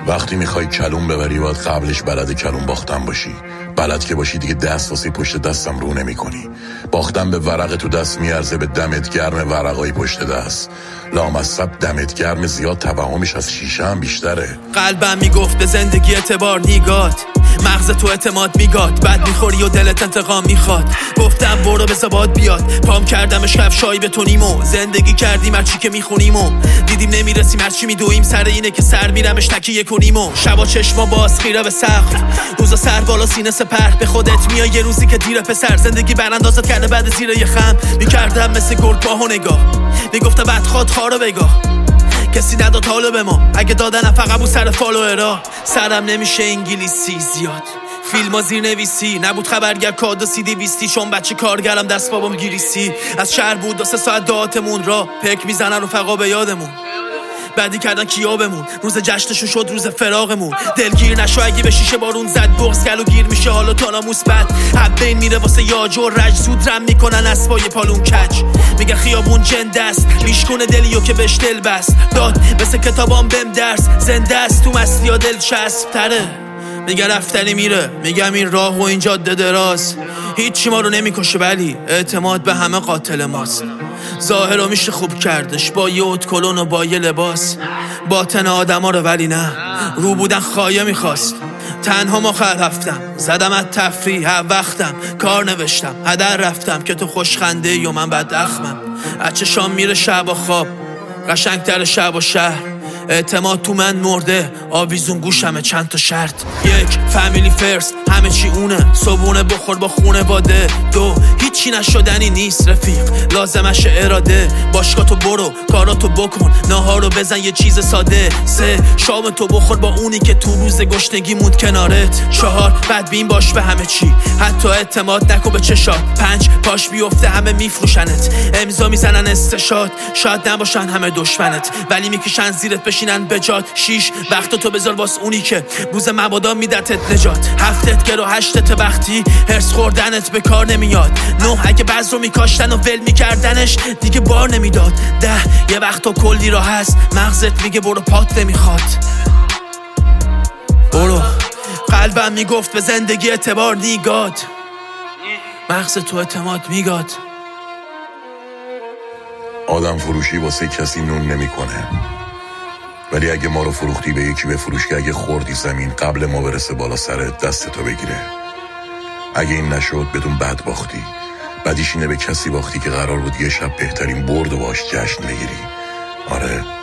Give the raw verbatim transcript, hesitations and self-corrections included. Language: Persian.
وقتی میخوای کلون ببری باید قبلش بلد کلون باختن باشی. بلد که باشی دیگه دست واسه پشت دستم رو نمی کنی. باختن به ورق تو دست میارزه به دمت گرم ورقای پشت دست. لامصب دمت گرم زیاد توهمش از شیشه هم بیشتره. قلبم میگفت به زندگی اعتبار نیگات، مغز تو اعتماد میگاد، بعد میخوری و دلت انتقام میخواد. گفتم برو بذار باد بیاد، پام کردمش کفشایی بتونیم و زندگی کردیم هرچی که میخونیم و دیدیم نمیرسیم هرچی میدویم. سر اینه که سر میرمش تکیه کنیم و شبا چشما باز خیره به سقف، روزا سر بالا سینه سپر. به خودت میای یه روزی که دیره پسر، زندگی براندازت کرده بعد زیر یه خم. میکردم مثل گرگ پاهو نگاه، میگفتم بعد خواد خارو بگاه. کسی نداد حالو به ما، اگه دادنم فقط بود سر فالوورا. سرم نمیشه انگلیسی زیاد، فیلم ها زیر نویسی نبود، خبرگر کاد و سی دی بیستی. چون بچه کارگرم دست بابام گریسی، از شهر بود دو سه ساعت دعاتمون را پک میزنن و فقا به یادمون. بعدی کردن کیابمون، روز جشنشو شد روز فراغمون. دلگیر نشو اگه به شیشه بارون زد، بغض گلو گیر میشه حالا تاناموس بد. حبین میره واسه یاج و رج، زود رم میکنن اسبای پالون کج. میگه خیابون جنده است، میشکونه دلیو که بهش دل بست. داد مثل کتابام بهم درس، زنده است تو مستی ها دل چسب تره. میگه رفتنی میره، میگم این راه و این جاده دراز. هیچی ما رو نمیکشه ولی اعتماد به همه قاتل ماست. ظاهر رو میشه خوب کردش با یه اوت کلون و با یه لباس. باطن آدم ها رو ولی نه، رو بودن خایه میخواست. تنها مخل رفتم، زدم از تفریح وقتم، کار نوشتم هدر رفتم که تو خوشخنده یا من بد اخمم. اچه شام میره شب و خواب، قشنگتر شب و شهر. اعتماد تو من مرده، آویزون گوشمه چند تا شرط. یک فامیلی فرست، همه چی اونه، صبونه بخور با خونه باده. دو هیچی نشدنی نیست رفیق، لازمش اراده. باشگاه تو برو، کاراتو بکن، ناهارو بزن یه چیز ساده. سه شام تو بخور با اونی که تو روز گشنگی موند کنارت. چهار بدبین باش به همه چی، حتی اعتماد نکن به چشات. پنج پاش بیفته همه میفروشنت، امضا میزنن استشاد. شاید نباشن همه دشمنت ولی میکشن زیرت بشینن بجات. شیش وقت تو بذار واس اونی که روز مبادا میدتت نجات. هفتت گرو هشتت وقتی هرس خوردنت به کار نمیاد. نه اگه بذر رو میکاشتن و ول میکردنش دیگه بار نمیداد. ده یه وقت تو کلی راه هست، مغزت میگه برو پات نمیخواد. برو قلبم میگفت به زندگی اعتبار نیگاد، مغز تو اعتماد میگاد. آدم فروشی واسه کسی نون نمیکنه، ولی اگه ما رو فروختی به یکی بفروش که اگه خوردی زمین قبل ما برسه بالا سرت دستتو بگیره. اگه این نشد بدون بد باختی. بدیش اینه به کسی باختی که قرار بود یه شب بهترین برد و باش جشن بگیری. آره